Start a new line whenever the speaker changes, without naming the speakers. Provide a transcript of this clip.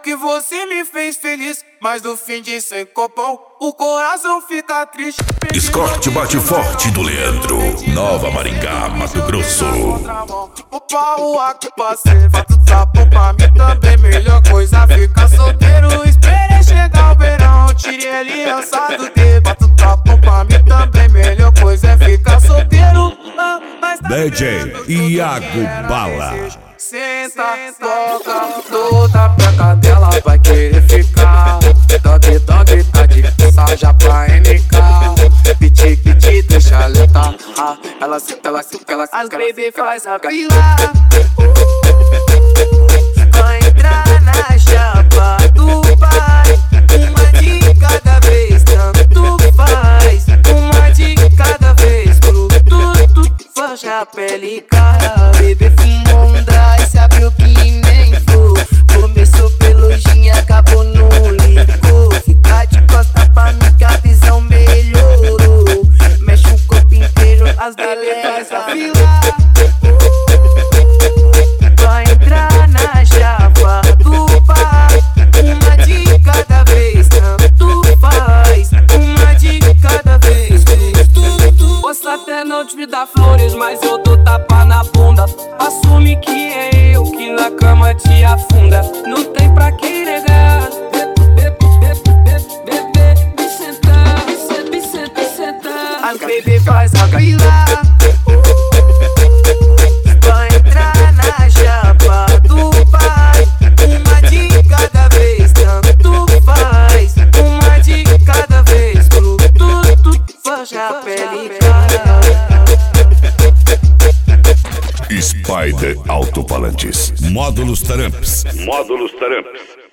que você me fez feliz, mas no fim de sem copão, o coração fica triste.
Escorte bate forte do Leandro, Nova Maringá, Mato Grosso.
O pau aqui passei, fato sapo pra mim também. Melhor coisa ficar solteiro. Esperei chegar o verão, tirei aliança do dedo. Fato sapo pra mim também. Melhor coisa é ficar solteiro.
DJ Iago Bala.
Senta, toca, toda peca dela vai querer ficar. Dog, dog, tá difícil já pra NK. Piti, piti, deixa ela tá. Ela senta, ela senta, ela senta. As baby faz a fila. Vai entrar na chapa do pai. Uma de cada vez, tanto faz. Uma de cada vez, tudo faz a pele cara. Bebê fumou um dry, se abriu que nem flor. Começou pelojinha, acabou no licor. Fica de costa pra mim que a visão melhorou. Mexe o corpo inteiro, as belezas a fila. Vai entrar na chapa do pai. Uma de cada vez, tanto faz. Uma de cada vez, posso até não te dar flores, mas eu dou tapa na bunda. Assume que é eu que na cama te afunda. Não tem pra quem negar. Me sentar, me sentar. As baby faz a fila. Vai entrar na chapa do pai. Uma de cada vez, tanto faz. Uma de cada vez, tudo faz a pele cara.
Spider Alto-Falantes. Módulos Taramps.